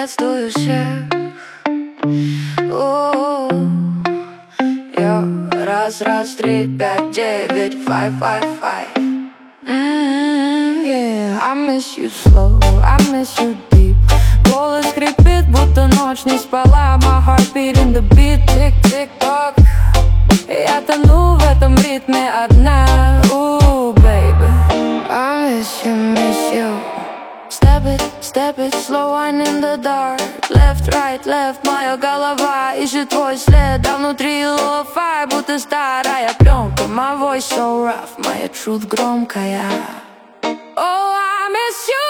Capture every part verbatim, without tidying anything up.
приветствую всех. У-у-у. Йо, раз, раз, три, пять, девять, five, five, five. Mm, yeah, I miss you slow, I miss you deep. Голос скрипит, будто ночь не спала. My heart beating the beat, тик-тик-ток. Я тону в этом ритме одна. Ooh, baby, I miss you, miss you. Step it, step it, slow wine in the dark. Left, right, left, моя голова ищет твой след. А внутри ло-фай, будто старая пленка. My voice so rough, моя truth громкая. Oh, I miss you.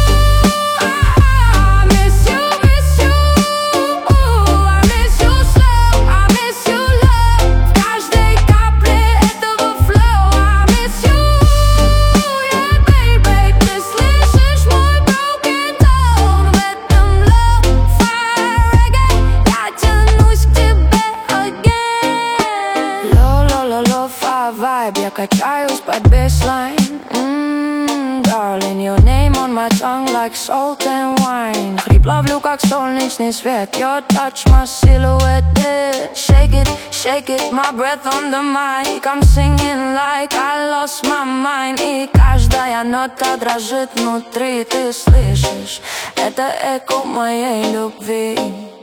Я качаюсь под бейслайн. Mmm, darling, your name on my tongue like salt and wine. Хрип ловлю, как солнечный свет. Your touch, my silhouette. Shake it, shake it, my breath on the mic. I'm singing like I lost my mind. И каждая нота дрожит внутри. Ты слышишь, это эко моей любви.